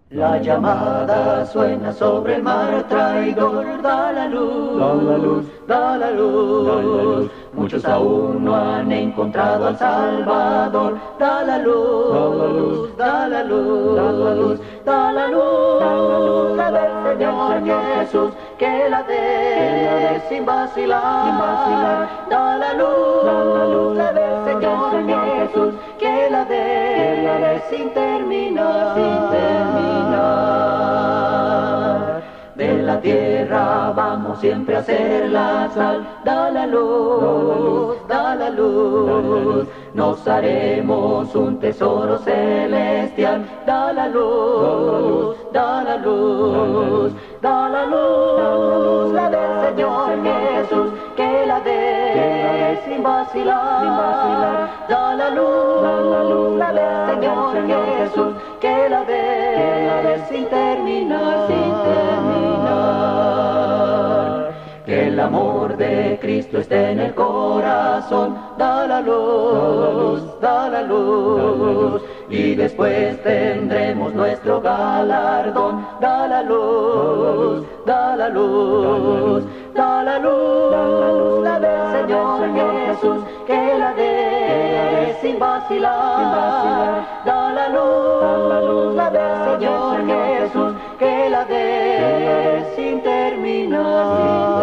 La llamada suena sobre el mar traidor, da la luz, da la luz, da la luz, da la luz. Muchos aún no han encontrado al Salvador, da la luz, da la luz, da la luz, da la luz, da la luz, da la luz, la del Señor Jesús, que la dé sin vacilar, sin vacilar, da la luz, la del Señor Jesús, que la dé sin terminar, sin terminar. De la tierra vamos siempre a hacer la sal, da la luz, da la luz, nos haremos un tesoro celestial, da la luz, da la luz, da la luz, la del Señor Jesús, que la dé sin vacilar, da la luz, la del Señor Jesús, que la dé sin terminar, sin terminar. Que el amor de Cristo esté en el corazón, da la luz, da la luz, y después tendremos nuestro galardón, da la luz, da la luz, da la luz, la del Señor Jesús, que la dé sin vacilar, da la luz, la del Señor Jesús, que la dé sin terminar.